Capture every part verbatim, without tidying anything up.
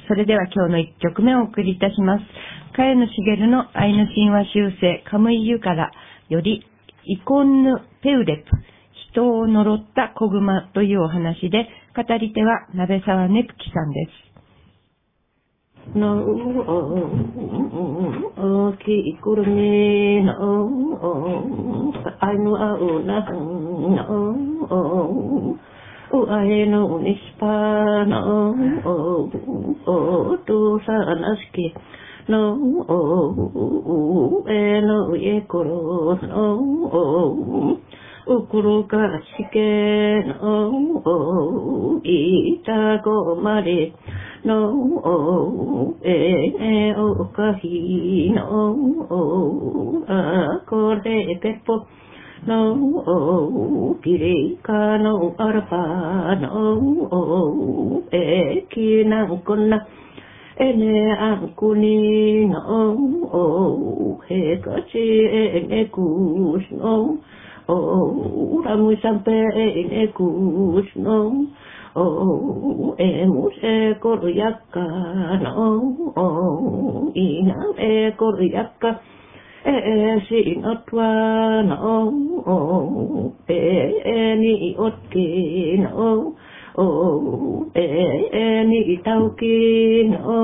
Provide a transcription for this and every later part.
それでは今日の一曲目をお送りいたします。茅野茂のアイヌ神話修正カムイユからよりイコンヌペウレプ、人を呪った子熊というお話で、語り手は鍋沢ねぷきさんです。 No, ki kurme no, I know auna no, I know nispa no, tu sanaski no, eno yekoro no, ukuru kashike no, itago mare no, e o kahi no, akorde pepo no, pireka no arpa no, e kinang kona ene ankuni no, he kachi ene kus no, ramu sampe ene kus no, oh, emus e koryakka no, inam e koryakka e sinotwa no, e ni otki no, e ni tauki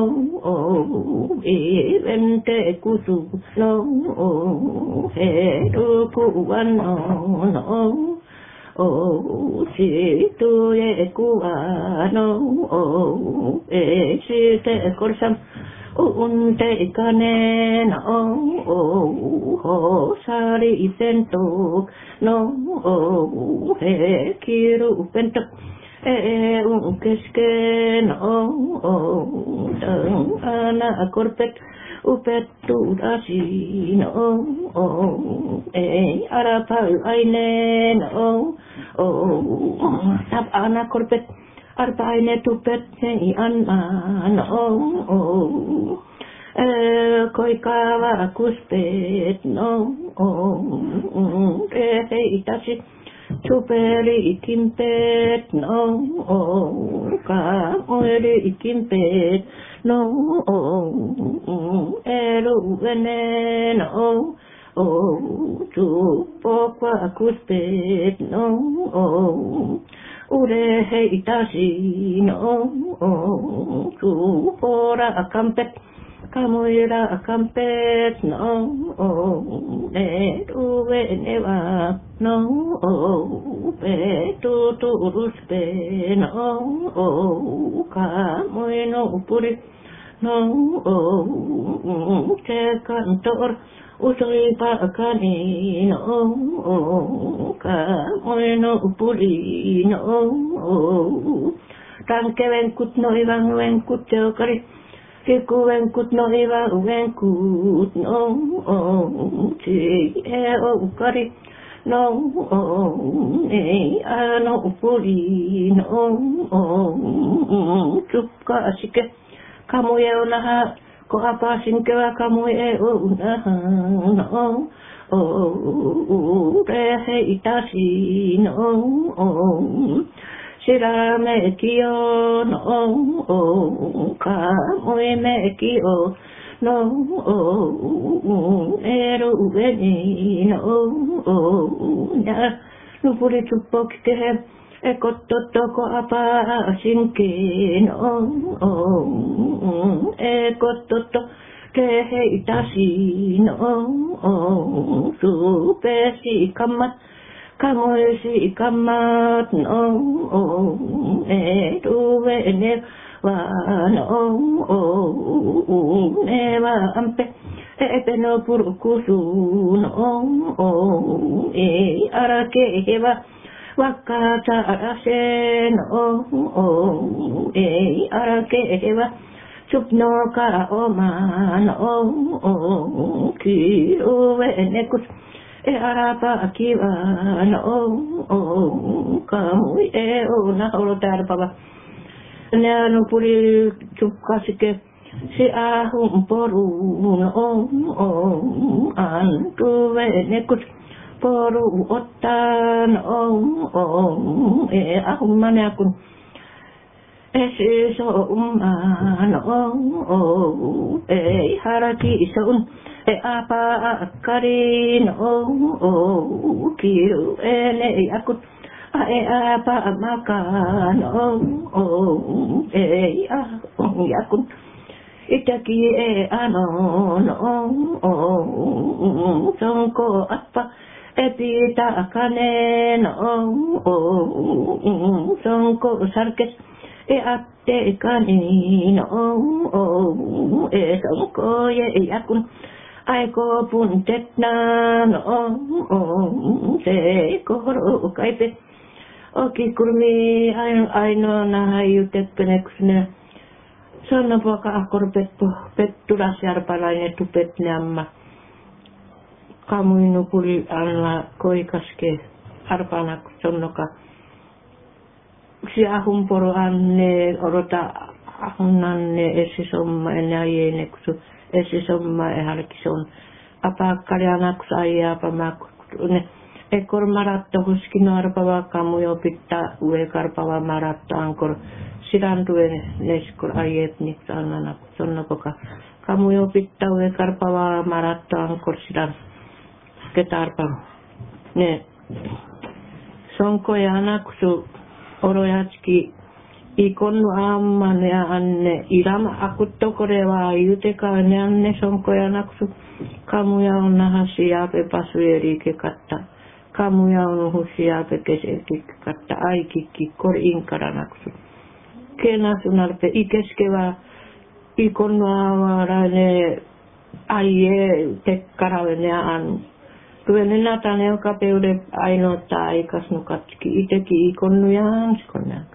no, e vente kusu no, e rupuan no, oh, si tu e cua no, oh, e si te corsam un te cane no, oh, oh, sari sento no, oh, e kiru pento e un keske no, oh, dan ana corpet upet tu dasi no, oh, e arapa aine no, oh, tap ana korpet arpa aine tupet nei anna no, oh, e koikawa kuspet no, oh, e itashi tuperi ikimpet no, oh, ka oeri ikimpet no, oh, eru vene no, oh, tu pokwa kuspet no, oh, ure heitashi no, oh, tu pora akampet kamuira akampet no, oh, ne uve neva no, oh, pe tu tu ruspe no, oh, kamuino puri no, oh, te cantor usoi pa kani no, oh, kamuino puri no, oh, tanke venkut no ivan venkut teokari Kiku venkut no iva venkut no, oh, ti e o kari no, oh, e ano puri no, oh, chupka asike kamu e onaha ko apa sinke wa kamu e onaha no, oh, re he itashi no, oh, Shirame kyo no, kamoe me kyo no, eru veni no, ya nupuri chupo kite e kototo ko apa shinke no, e kototo ke itashi no, supe si kamat kamu si kamat no, e tu vene wa no, ne wa ampe e peno purukusu no, e arake heva wakata arase no, e arake heva supno ka oma no, ki vene kus e arapa akiwa no, kamu e o na oro tar papa ne anu puri chukasike si ahu poru no, antu vene kus poru otan no, e ahu mane akun esi so umano e haraki so e apa kari no kiru ene yakut e apa makano e yakut itaki e ano no songko apa e pita kane no songko sarkes e atte kani no e songko ye yakun ai ko pun tetna no se koro kaipe oki kurmi ai ai no na ayu tekpeneksne sana paka akor pettu pettulas yarpalainen tupet nämma kamu inu puli alla koikaske arpana sonnoka si ahun poro anne orota ahunanne esisomma ene ajene kusu esisomma e halkison apa kaljanak sai apa mak ne ekor maratto huskino arpava kamu jo pitää ue karpava maratto ankor sidantuen neskor ajet niks annana sonnokoka kamu jo pitää ue karpava maratto ankor sidan ketarpava ne sonko ja anaksu orojatski ikonnu amman ja anne ilama akuttokoreva juteka ne anne sonko ja anaksu kamuja on nahasi jaape pasuerike katta kamuja on husia pekeselki katta aikikki kor inkaranaksu kenasunarpe ikeskeva ikonnu avarane aie tekkaravene an tuenne natane joka peude ainoa aikas nukatski iteki ikonnu ja anskonnak